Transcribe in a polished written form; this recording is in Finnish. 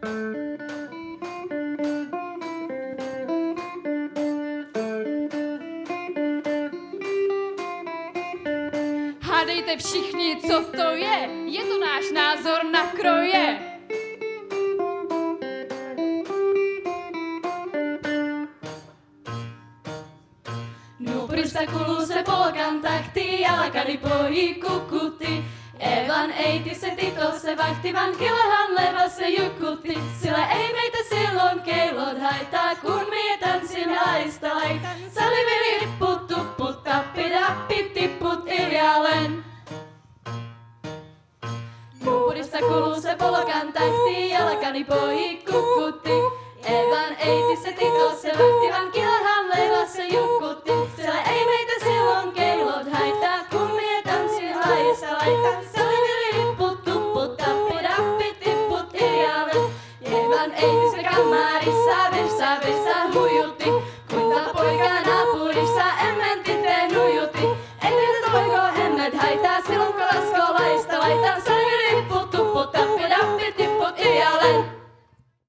Hádejte všichni, co to je to náš názor na kroje. Nu pristakulu se polkan takti, jalkani poji kukutti. Evan äiti se tito se vahti, vaan kilahan leva se jukutti. Sillä ei meitä silloin keilot haittaa, kun mie tanssin laista laitan. Saliveli ripput, tupput, tappi, rappi, tipput iljalen. Nu pristakulu se polkan takti, jalkani poji kukutti. Evan äiti se tito se vahti, vaan kilahan leva se jukutti. Sillä ei meitä silloin keilot haittaa, kun mie tanssin laista laitan. Kamarissa huijutti, kuinka poika naapurissa emmentit te nujutti. Ei meitä poiko emmet haittaa silloin